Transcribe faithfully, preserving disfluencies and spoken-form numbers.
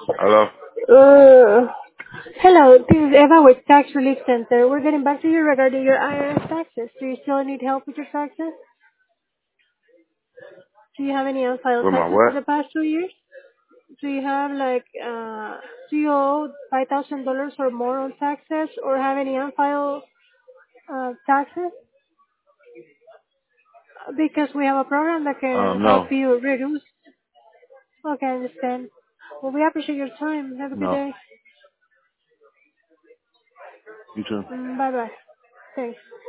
Hello? Uh, hello, this is Eva with Tax Relief Center. We're getting back to you regarding your I R S taxes. Do you still need help with your taxes? Do you have any unfiled With my taxes for what? the past two years? Do you have like, uh, do you owe five thousand dollars or more on taxes or have any unfiled uh, taxes? Because we have a program that can Um, help no. you reduce. Okay, I understand. Well, we appreciate your time. Have a good No. day. You too. Mm, bye bye. Thanks.